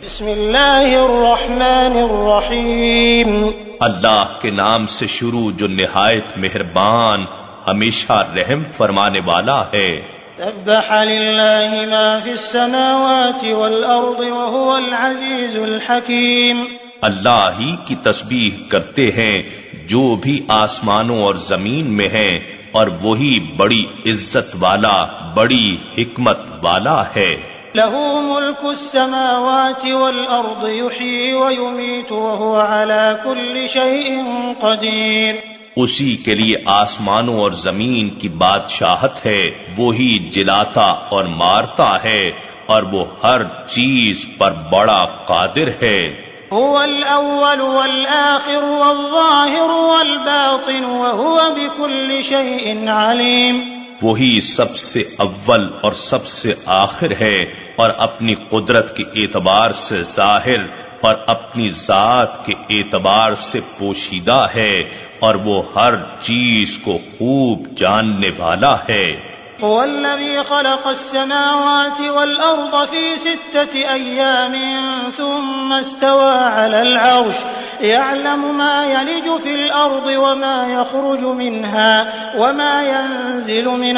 بسم اللہ الرحمن الرحیم اللہ کے نام سے شروع جو نہایت مہربان ہمیشہ رحم فرمانے والا ہے۔ سبح للہ ما فی السماوات والارض وهو العزیز الحکیم۔ اللہ ہی کی تسبیح کرتے ہیں جو بھی آسمانوں اور زمین میں ہیں، اور وہی بڑی عزت والا، بڑی حکمت والا ہے۔ له ملك السماوات والأرض يحيي ويميت وهو على كل شيء قدير۔ اسی کے لیے آسمانوں اور زمین کی بادشاہت ہے، وہی جلاتا اور مارتا ہے، اور وہ ہر چیز پر بڑا قادر ہے۔ هو الأول والآخر والظاهر والباطن وهو بكل شيء عليم۔ وہی سب سے اول اور سب سے آخر ہے، اور اپنی قدرت کے اعتبار سے ظاہر اور اپنی ذات کے اعتبار سے پوشیدہ ہے، اور وہ ہر چیز کو خوب جاننے والا ہے۔ هو الذي خلق السماوات والأرض في 6 أيام ثم استوى على العرش يعلم ما يلج في الأرض وما يخرج منها وما ينزل من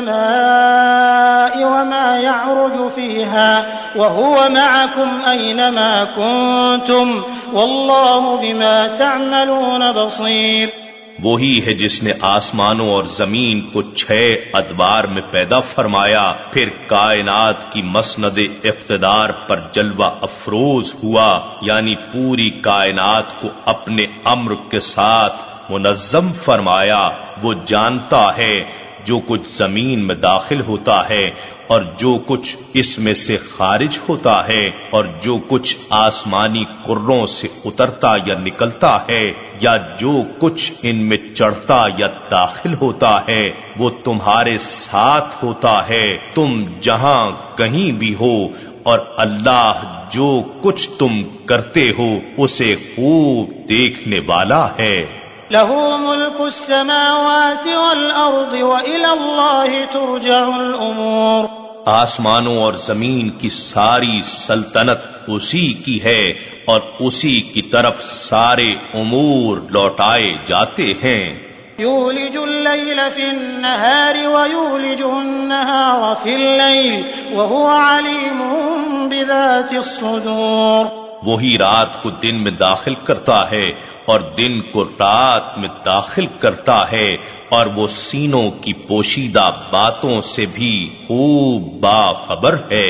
السماء وما يعرج فيها وهو معكم أينما كنتم والله بما تعملون بصير۔ وہی ہے جس نے آسمانوں اور زمین کو 6 ادوار میں پیدا فرمایا، پھر کائنات کی مسند اقتدار پر جلوہ افروز ہوا، یعنی پوری کائنات کو اپنے امر کے ساتھ منظم فرمایا۔ وہ جانتا ہے جو کچھ زمین میں داخل ہوتا ہے اور جو کچھ اس میں سے خارج ہوتا ہے، اور جو کچھ آسمانی کروں سے اترتا یا نکلتا ہے، یا جو کچھ ان میں چڑھتا یا داخل ہوتا ہے، وہ تمہارے ساتھ ہوتا ہے تم جہاں کہیں بھی ہو، اور اللہ جو کچھ تم کرتے ہو اسے خوب دیکھنے والا ہے۔ له ملك السماوات والأرض وإلى الله ترجع الأمور۔ آسمانوں اور زمین کی ساری سلطنت اسی کی ہے، اور اسی کی طرف سارے امور لوٹائے جاتے ہیں۔ يولج الليل في النهار ويولج النهار في الليل وهو عليم بذات الصدور۔ وہی رات کو دن میں داخل کرتا ہے اور دن کو رات میں داخل کرتا ہے، اور وہ سینوں کی پوشیدہ باتوں سے بھی خوب باخبر ہے۔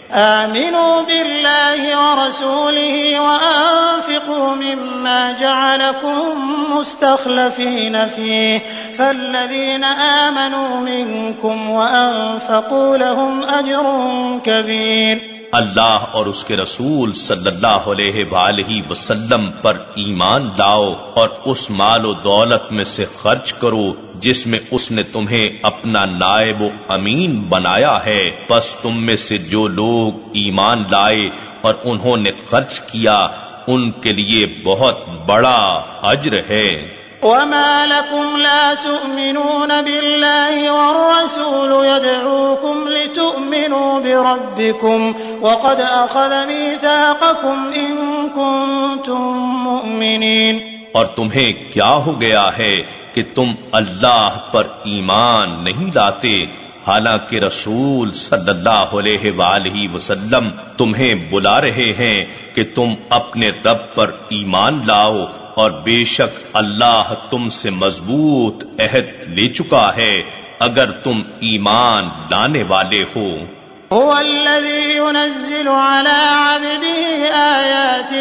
آمنوا بالله ورسوله وأنفقوا مما جعلكم مستخلفين فيه فالذين آمنوا منكم وأنفقوا لهم أجر كبير۔ اللہ اور اس کے رسول صلی اللہ علیہ وآلہ وسلم پر ایمان لاؤ، اور اس مال و دولت میں سے خرچ کرو جس میں اس نے تمہیں اپنا نائب و امین بنایا ہے، پس تم میں سے جو لوگ ایمان لائے اور انہوں نے خرچ کیا ان کے لیے بہت بڑا اجر ہے۔ وما لكم لا تؤمنون بالله والرسول يدعوكم لتؤمنوا بربكم وقد أخذ ميثاقكم إن كنتم مؤمنين۔ اور تمہیں کیا ہو گیا ہے کہ تم اللہ پر ایمان نہیں لاتے، حالانکہ رسول صلی اللہ علیہ وآلہ وسلم تمہیں بلا رہے ہیں کہ تم اپنے رب پر ایمان لاؤ، اور بے شک اللہ تم سے مضبوط عہد لے چکا ہے اگر تم ایمان لانے والے ہو۔ هو الذي ينزل على عبده آيات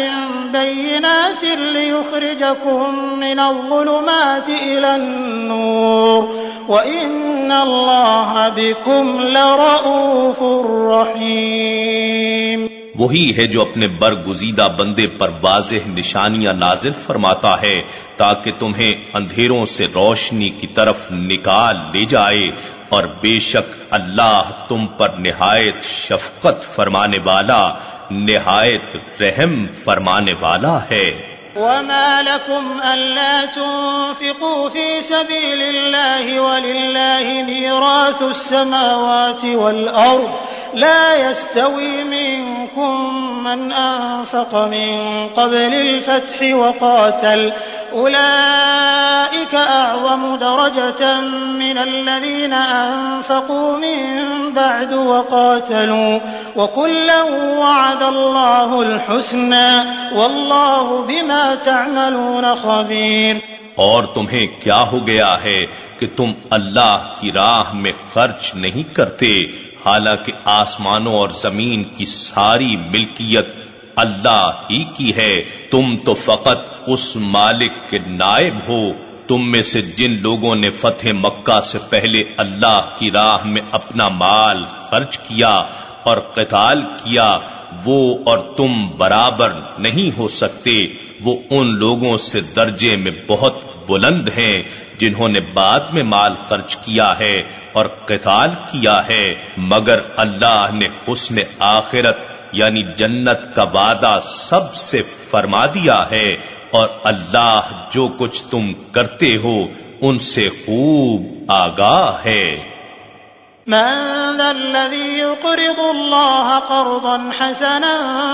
بينات ليخرجكم من الظلمات إلى النور وإن الله بكم لرؤوف رحيم۔ وہی ہے جو اپنے برگزیدہ بندے پر واضح نشانیاں نازل فرماتا ہے تاکہ تمہیں اندھیروں سے روشنی کی طرف نکال لے جائے، اور بے شک اللہ تم پر نہایت شفقت فرمانے والا، نہایت رحم فرمانے والا ہے۔ وما لكم ألا تنفقوا في سبيل الله ولله ميراث السماوات والأرض لا يستوي منكم منكم من أنفق من قبل الفتح وقاتل أولئك أعظم درجة من الذين أنفقوا من بعد وقاتلوا وكلا وعد الله الحسنى والله بما تعملون خبير۔ اور تمہیں کیا ہو گیا ہے کہ تم اللہ کی راہ میں خرچ نہیں کرتے، حالانکہ آسمانوں اور زمین کی ساری ملکیت اللہ ہی کی ہے، تم تو فقط اس مالک کے نائب ہو۔ تم میں سے جن لوگوں نے فتح مکہ سے پہلے اللہ کی راہ میں اپنا مال خرچ کیا اور قتال کیا، وہ اور تم برابر نہیں ہو سکتے، وہ ان لوگوں سے درجے میں بہت بلند ہیں جنہوں نے بعد میں مال خرچ کیا ہے اور قتال کیا ہے، مگر اللہ نے حسن آخرت یعنی جنت کا وعدہ سب سے فرما دیا ہے، اور اللہ جو کچھ تم کرتے ہو ان سے خوب آگاہ ہے۔ من ذا الذي يقرض الله قرضا حسنا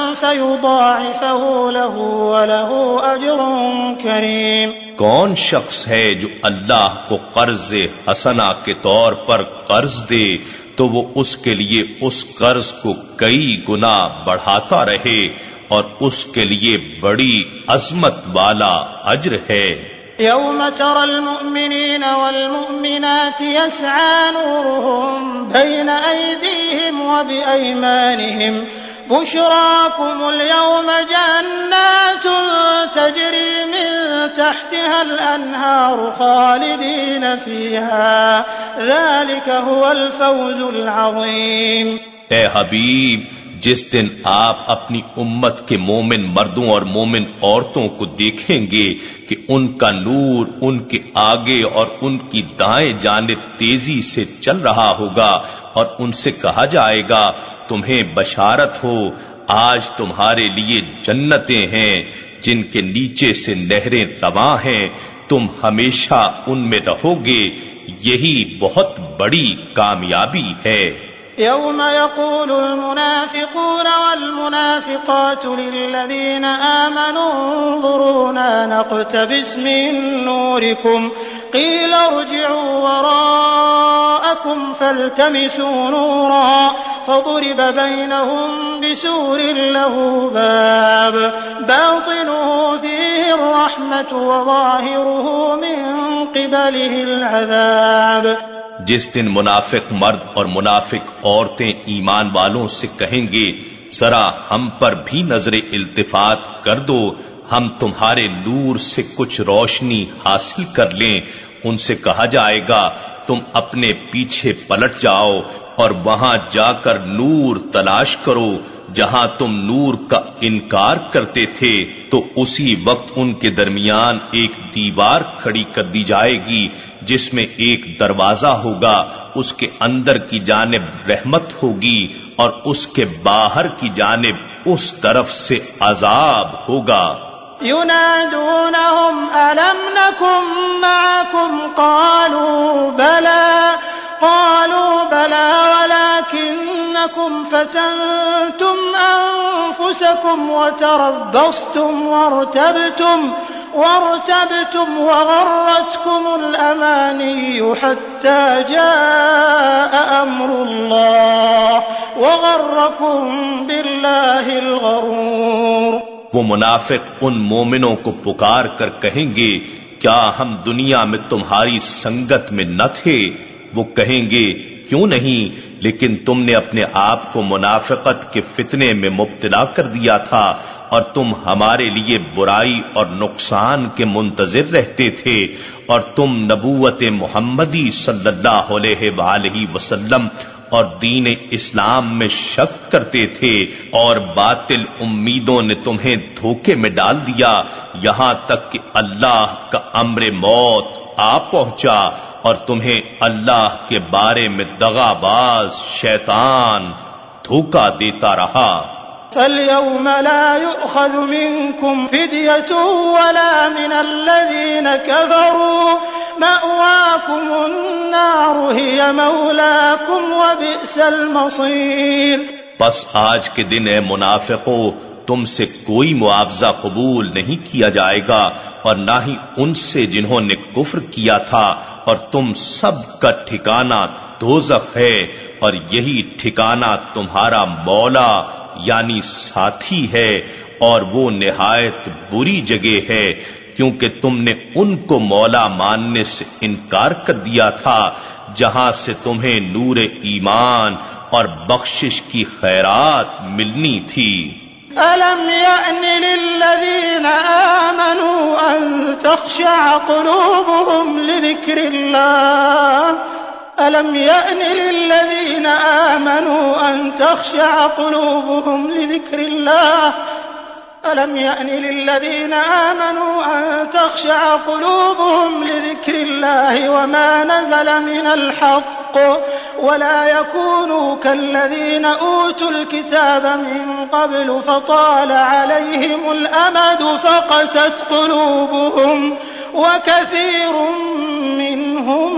فيضاعفه له وله أجر كريم؟ کون شخص ہے جو اللہ کو قرض حسنہ کے طور پر قرض دے تو وہ اس کے لیے اس قرض کو کئی گنا بڑھاتا رہے اور اس کے لیے بڑی عظمت والا اجر ہے۔ يوم ترى المؤمنين والمؤمنات يسعى نورهم بين أيديهم وبأيمانهم بشراكم اليوم جنات تجري من تحتها الأنهار خالدين فيها ذلك هو الفوز العظيم۔ اے حبیب، جس دن آپ اپنی امت کے مومن مردوں اور مومن عورتوں کو دیکھیں گے کہ ان کا نور ان کے آگے اور ان کی دائیں جانب تیزی سے چل رہا ہوگا اور ان سے کہا جائے گا تمہیں بشارت ہو، آج تمہارے لیے جنتیں ہیں جن کے نیچے سے نہریں رواں ہیں، تم ہمیشہ ان میں رہو گے، یہی بہت بڑی کامیابی ہے۔ يوم يقول المنافقون والمنافقات للذين آمنوا انظرونا نقتبس من نوركم قيل ارجعوا وراءكم فالتمسوا نورا فضرب بينهم بسور له باب باطنه فيه الرحمة وظاهره من قبله العذاب۔ جس دن منافق مرد اور منافق عورتیں ایمان والوں سے کہیں گے ذرا ہم پر بھی نظر التفات کر دو، ہم تمہارے نور سے کچھ روشنی حاصل کر لیں، ان سے کہا جائے گا تم اپنے پیچھے پلٹ جاؤ اور وہاں جا کر نور تلاش کرو جہاں تم نور کا انکار کرتے تھے، تو اسی وقت ان کے درمیان ایک دیوار کھڑی کر دی جائے گی جس میں ایک دروازہ ہوگا، اس کے اندر کی جانب رحمت ہوگی اور اس کے باہر کی جانب اس طرف سے عذاب ہوگا۔ ينادونهم ألم نكن معكم قالوا بلى ولكنكم فتنتم أنفسكم وتربصتم وارتبتم وغرتكم الأماني حتى جاء أمر الله وغركم بالله الغرور۔ وہ منافق ان مومنوں کو پکار کر کہیں گے کیا ہم دنیا میں تمہاری سنگت میں نہ تھے؟ وہ کہیں گے کیوں نہیں، لیکن تم نے اپنے آپ کو منافقت کے فتنے میں مبتلا کر دیا تھا اور تم ہمارے لیے برائی اور نقصان کے منتظر رہتے تھے، اور تم نبوت محمدی صلی اللہ علیہ وآلہ وسلم اور دین اسلام میں شک کرتے تھے، اور باطل امیدوں نے تمہیں دھوکے میں ڈال دیا، یہاں تک کہ اللہ کا امر موت آ پہنچا اور تمہیں اللہ کے بارے میں دغاباز شیطان دھوکا دیتا رہا۔ فَالْيَوْمَ لَا يُؤْخَذُ مِنكُمْ فِدْيَةٌ وَلَا مِنَ الَّذِينَ كَفَرُوا مَأْوَاكُمُ النَّارُ هِيَ مَوْلَاكُمْ وَبِئْسَ الْمَصِيرُ۔ پس آج کے دن اے منافقو تم سے کوئی معاوضہ قبول نہیں کیا جائے گا اور نہ ہی ان سے جنہوں نے کفر کیا تھا، اور تم سب کا ٹھکانہ دوزخ ہے، اور یہی ٹھکانہ تمہارا مولا یعنی ساتھی ہے، اور وہ نہایت بری جگہ ہے، کیونکہ تم نے ان کو مولا ماننے سے انکار کر دیا تھا جہاں سے تمہیں نور ایمان اور بخشش کی خیرات ملنی تھی۔ أَلَمْ يَأْنِ لِلَّذِينَ آمَنُوا أَن تَخْشَعَ قُلُوبُهُمْ لِذِكْرِ اللَّهِ أَلَمْ يَأْنِ لِلَّذِينَ آمَنُوا أَن تَخْشَعَ قُلُوبُهُمْ لِذِكْرِ اللَّهِ أَلَمْ يَأْنِ لِلَّذِينَ آمَنُوا أَن تَخْشَعَ قُلُوبُهُمْ لِذِكْرِ اللَّهِ وَمَا نَزَلَ مِنَ الْحَقِّ وَلَا يَكُونُوا كَالَّذِينَ أُوتُوا الْكِتَابَ مِن قَبْلُ فَطَالَ عَلَيْهِمُ الْأَمَدُ فَقَسَتْ قُلُوبُهُمْ وَكَثِيرٌ مِّنْهُمْ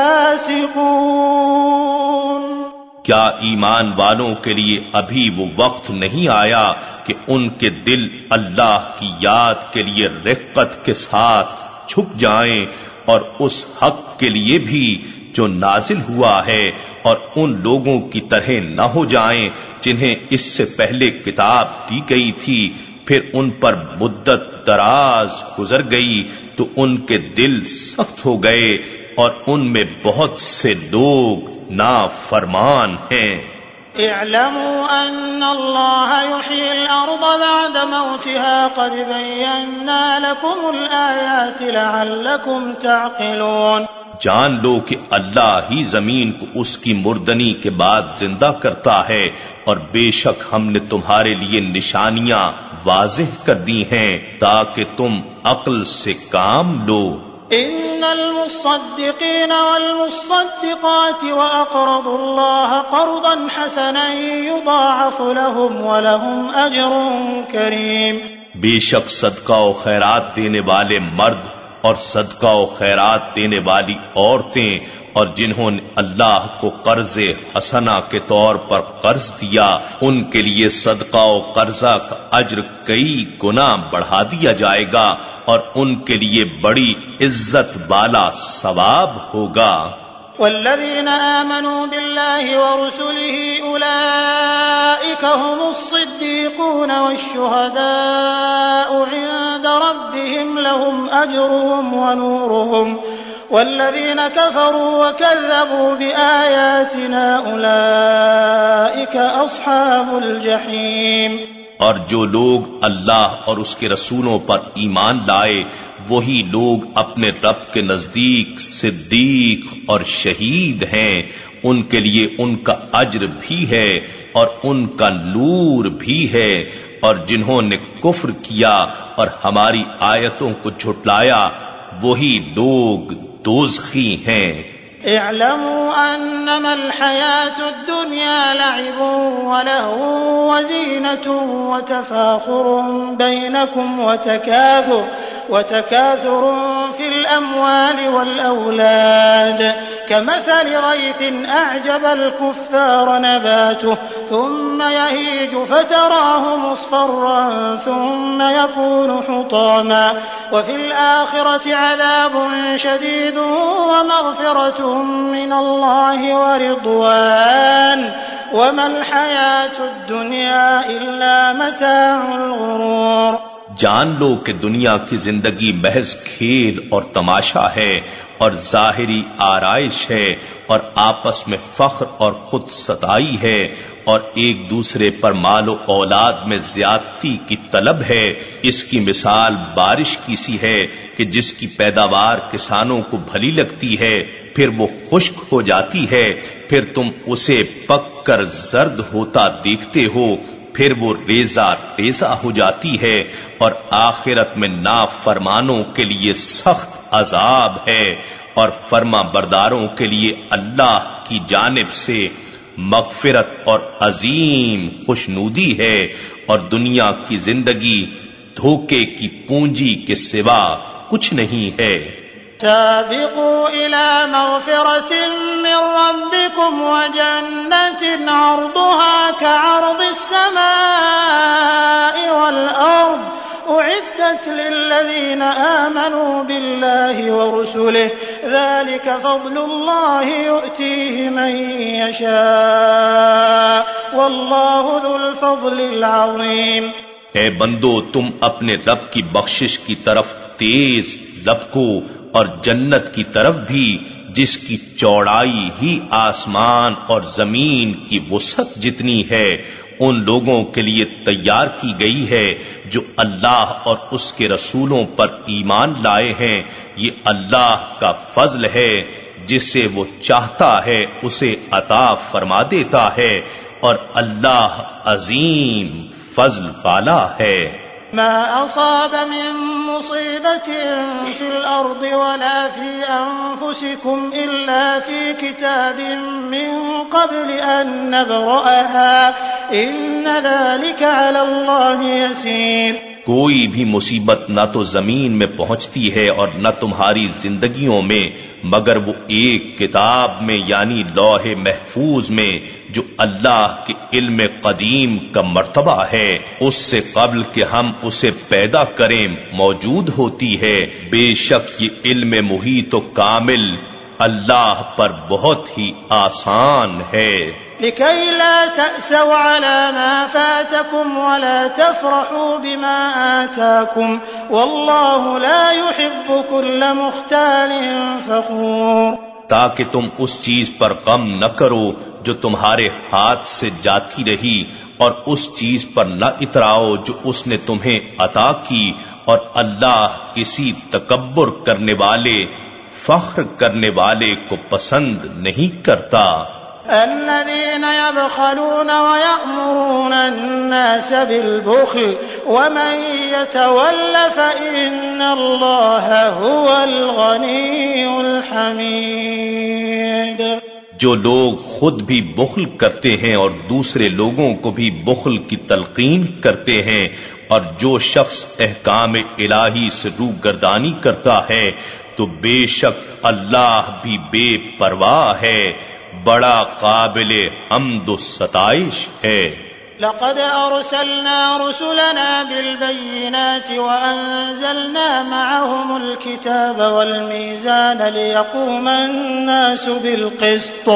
فَاسِقُونَ۔ کیا ایمان والوں کے لیے ابھی وہ وقت نہیں آیا کہ ان کے دل اللہ کی یاد کے لیے رقت کے ساتھ جھک جائیں اور اس حق کے لیے بھی جو نازل ہوا ہے، اور ان لوگوں کی طرح نہ ہو جائیں جنہیں اس سے پہلے کتاب دی گئی تھی، پھر ان پر مدت دراز گزر گئی تو ان کے دل سخت ہو گئے اور ان میں بہت سے لوگ نافرمان ہیں۔ اعلموا ان اللہ یحیی الارض بعد موتها قد بینا لکم الآیات لعلکم تعقلون۔ جان لو کہ اللہ ہی زمین کو اس کی مردنی کے بعد زندہ کرتا ہے، اور بے شک ہم نے تمہارے لیے نشانیاں واضح کر دی ہیں تاکہ تم عقل سے کام لو۔ ان المصدقین والمصدقات واقرضوا اللہ قرضا حسنا یضاعف لهم ولهم اجر کریم۔ بے شک صدقہ و خیرات دینے والے مرد اور صدقہ و خیرات دینے والی عورتیں اور جنہوں نے اللہ کو قرض حسنہ کے طور پر قرض دیا، ان کے لیے صدقہ و قرضہ کا اجر کئی گنا بڑھا دیا جائے گا اور ان کے لیے بڑی عزت والا ثواب ہوگا۔ والذین آمنوا باللہ ورسلہ اولئک هم الصدیقون والشہداء عند ربهم لهم اجرهم ونورهم والذین كفروا وكذبوا بآیاتنا اولئک اصحاب الجحیم۔ اور جو لوگ اللہ اور اس کے رسولوں پر ایمان لائے وہی لوگ اپنے رب کے نزدیک صدیق اور شہید ہیں، ان کے لیے ان کا اجر بھی ہے اور ان کا نور بھی ہے، اور جنہوں نے کفر کیا اور ہماری آیتوں کو جھٹلایا وہی لوگ دوزخی ہیں۔ اعلموا انما الحياة الدنيا لعب ولهو وزينة وتفاخر بينكم وتكاثر في الأموال والأولاد كمثل غيث أعجب الكفار نباته ثم يهيج فتراه مصفرا ثم يكون حطاما وفي الآخرة عذاب شديد ومغفرة من الله ورضوان وما الحياة الدنيا إلا متاع الغرور۔ جان لو کہ دنیا کی زندگی محض کھیل اور تماشا ہے اور ظاہری آرائش ہے اور آپس میں فخر اور خود ستائی ہے اور ایک دوسرے پر مال و اولاد میں زیادتی کی طلب ہے۔ اس کی مثال بارش کی سی ہے کہ جس کی پیداوار کسانوں کو بھلی لگتی ہے، پھر وہ خشک ہو جاتی ہے، پھر تم اسے پک کر زرد ہوتا دیکھتے ہو، پھر وہ ریزہ ریزہ ہو جاتی ہے، اور آخرت میں نافرمانوں کے لیے سخت عذاب ہے، اور فرما برداروں کے لیے اللہ کی جانب سے مغفرت اور عظیم خوشنودی ہے، اور دنیا کی زندگی دھوکے کی پونجی کے سوا کچھ نہیں ہے۔ سابقوا إلى مغفرة من ربكم وجنة عرضها كعرض السماء والأرض أعدت للذين آمنوا بالله ورسله ذلك فضل الله يؤتيه من يشاء والله ذو الفضل العظيم۔ اے بندو، تم اپنے رب کی بخشش کی طرف تیز لپکو اور جنت کی طرف بھی جس کی چوڑائی ہی آسمان اور زمین کی وسعت جتنی ہے ان لوگوں کے لیے تیار کی گئی ہے جو اللہ اور اس کے رسولوں پر ایمان لائے ہیں۔ یہ اللہ کا فضل ہے، جسے وہ چاہتا ہے اسے عطا فرما دیتا ہے، اور اللہ عظیم فضل والا ہے۔ ما أصاب من مصيبة في الأرض ولا في أنفسكم إلا في كتاب من قبل أن نبرأها إن ذلك على الله يسير۔ کوئی بھی مصیبت نہ تو زمین میں پہنچتی ہے اور نہ تمہاری زندگیوں میں، مگر وہ ایک کتاب میں یعنی لوح محفوظ میں جو اللہ کے علم قدیم کا مرتبہ ہے، اس سے قبل کہ ہم اسے پیدا کریں موجود ہوتی ہے۔ بے شک یہ علم محیط و کامل اللہ پر بہت ہی آسان ہے۔ لكي لا تأسوا على ما فاتكم ولا تفرحوا بما آتاكم والله لا يحب كل مختال فخور۔ تاکہ تم اس چیز پر غم نہ کرو جو تمہارے ہاتھ سے جاتی رہی، اور اس چیز پر نہ اتراؤ جو اس نے تمہیں عطا کی، اور اللہ کسی تکبر کرنے والے، فخر کرنے والے کو پسند نہیں کرتا۔ الذين يبخلون ويأمرون الناس بالبخل ومن يتول فإن الله هو الغني الحميد۔ جو لوگ خود بھی بخل کرتے ہیں اور دوسرے لوگوں کو بھی بخل کی تلقین کرتے ہیں، اور جو شخص احکام الہی سے روگردانی کرتا ہے، تو بے شک اللہ بھی بے پرواہ ہے، بڑا قابل حمد و ستائش ہے۔ لقد أرسلنا رسلنا بالبينات وأنزلنا معهم الكتاب والميزان ليقوم الناس بالقسط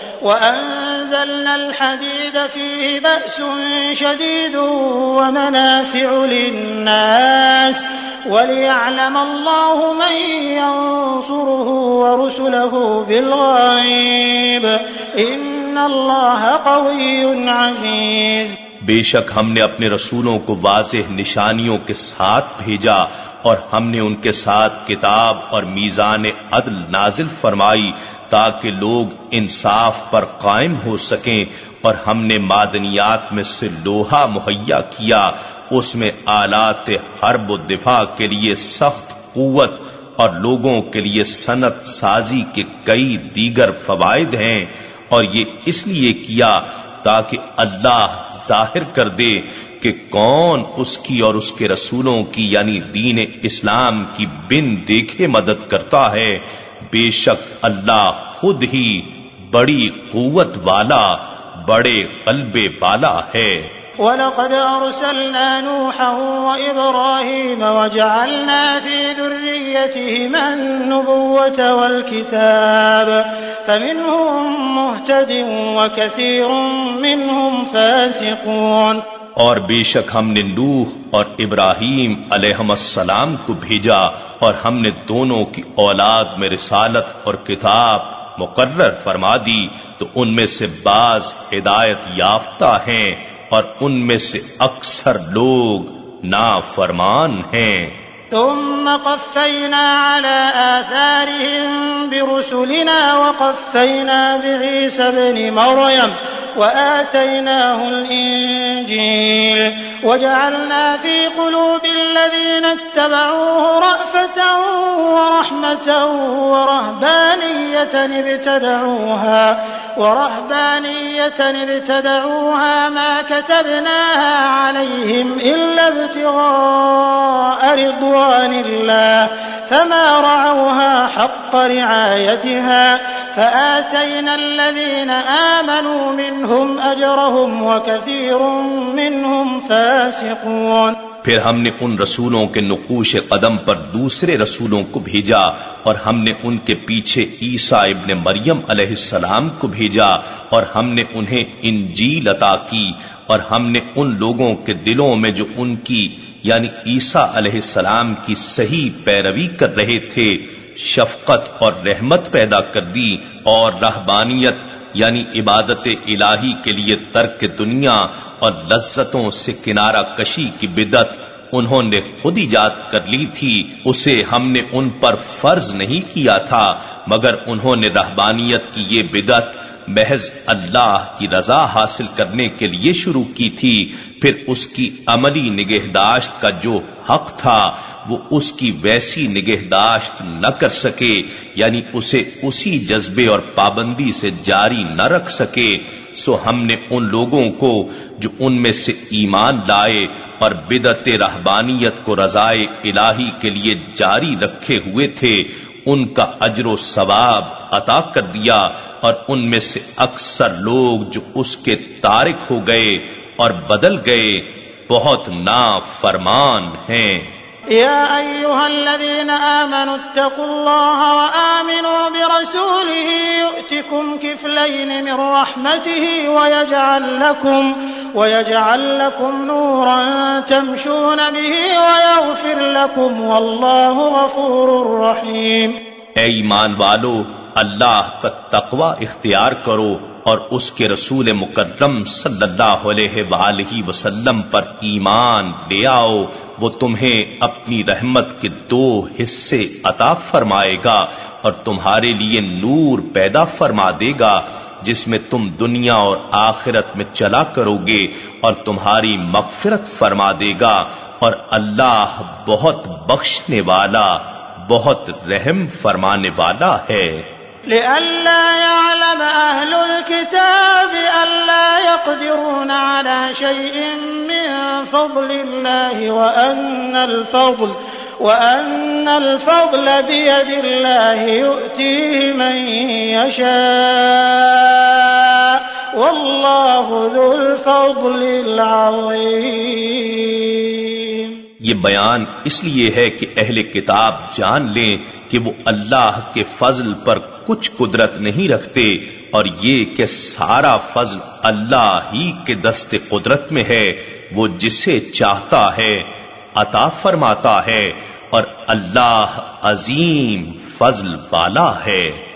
وأنزلنا الحديد فيه بأس شديد ومنافع للناس وليعلم الله من ينصره ورسله بالغيب إن الله قوي عزيز۔ بے شک ہم نے اپنے رسولوں کو واضح نشانیوں کے ساتھ بھیجا، اور ہم نے ان کے ساتھ کتاب اور میزان عدل نازل فرمائی تاکہ لوگ انصاف پر قائم ہو سکیں، اور ہم نے معدنیات میں سے لوہا مہیا کیا، اس میں آلات حرب و دفاع کے لیے سخت قوت اور لوگوں کے لیے صنعت سازی کے کئی دیگر فوائد ہیں، اور یہ اس لیے کیا تاکہ اللہ ظاہر کر دے کہ کون اس کی اور اس کے رسولوں کی یعنی دین اسلام کی بن دیکھے مدد کرتا ہے۔ بے شک اللہ خود ہی بڑی قوت والا، بڑے غلبے والا ہے۔ وَلَقَدْ أَرْسَلْنَا نُوحًا وَإِبْرَاهِيمَ وَجَعَلْنَا فِي ذُرِّيَّتِهِمَا النُّبُوَّةَ وَالْكِتَابَ فَمِنْهُمْ مُهْتَدٍ وَكَثِيرٌ مِّنْهُمْ فَاسِقُونَ۔ اور بے شک ہم نے نوح اور ابراہیم علیہم السلام کو بھیجا، اور ہم نے دونوں کی اولاد میں رسالت اور کتاب مقرر فرما دی، تو ان میں سے بعض ہدایت یافتہ ہیں اور ان میں سے اکثر لوگ نافرمان ہیں۔ ثم قفينا على آثارهم برسلنا وقفينا بعيسى ابن مريم وآتيناه الإنجيل وجعلنا في قلوب الذين اتبعوه رأفة ورحمة ورهبانية ورهبانية ابتدعوها ما كتبناها عليهم إلا ابتغاء رضوان الله فما رعوها حق رعايتها فآتينا الذين آمنوا منهم أجرهم وكثير منهم فاسقون۔ پھر ہم نے ان رسولوں کے نقوش قدم پر دوسرے رسولوں کو بھیجا اور ہم نے ان کے پیچھے عیسیٰ ابن مریم علیہ السلام کو بھیجا اور ہم نے انہیں انجیل عطا کی اور ہم نے ان لوگوں کے دلوں میں جو ان کی یعنی عیسیٰ علیہ السلام کی صحیح پیروی کر رہے تھے شفقت اور رحمت پیدا کر دی اور رہبانیت یعنی عبادت الہی کے لیے ترک دنیا اور لذتوں سے کنارہ کشی کی بدعت انہوں نے خود ایجاد کر لی تھی، اسے ہم نے ان پر فرض نہیں کیا تھا، مگر انہوں نے رہبانیت کی یہ بدعت محض اللہ کی رضا حاصل کرنے کے لیے شروع کی تھی، پھر اس کی عملی نگہداشت کا جو حق تھا وہ اس کی ویسی نگہداشت نہ کر سکے، یعنی اسے اسی جذبے اور پابندی سے جاری نہ رکھ سکے، سو ہم نے ان لوگوں کو جو ان میں سے ایمان لائے اور بدعت رہبانیت کو رضائے الہی کے لیے جاری رکھے ہوئے تھے ان کا اجر و ثواب عطا کر دیا، اور ان میں سے اکثر لوگ جو اس کے تارک ہو گئے اور بدل گئے بہت نافرمان ہیں۔ يا أيها الذين آمنوا اتقوا الله وآمنوا برسوله يؤتكم كفلين من رحمته ويجعل لكم نورا تمشون به ويغفر لكم والله غفور رحيم۔ اے ایمان والو، اللہ کا تقوی اختیار کرو اور اس کے رسول مکرم صلی اللہ علیہ وآلہ وسلم پر ایمان لے آؤ، وہ تمہیں اپنی رحمت کے 2 حصے عطا فرمائے گا اور تمہارے لیے نور پیدا فرما دے گا جس میں تم دنیا اور آخرت میں چلا کرو گے اور تمہاری مغفرت فرما دے گا، اور اللہ بہت بخشنے والا بہت رحم فرمانے والا ہے۔ لئلا يعلم أهل الكتاب ألا يقدرون على شيء من فضل الله وأن الفضل بيد الله يؤتيه من يشاء والله ذو الفضل العظيم۔ یہ بیان اس لیے ہے کہ اہل کتاب جان لیں کہ وہ اللہ کے فضل پر کچھ قدرت نہیں رکھتے، اور یہ کہ سارا فضل اللہ ہی کے دست قدرت میں ہے، وہ جسے چاہتا ہے عطا فرماتا ہے، اور اللہ عظیم فضل والا ہے۔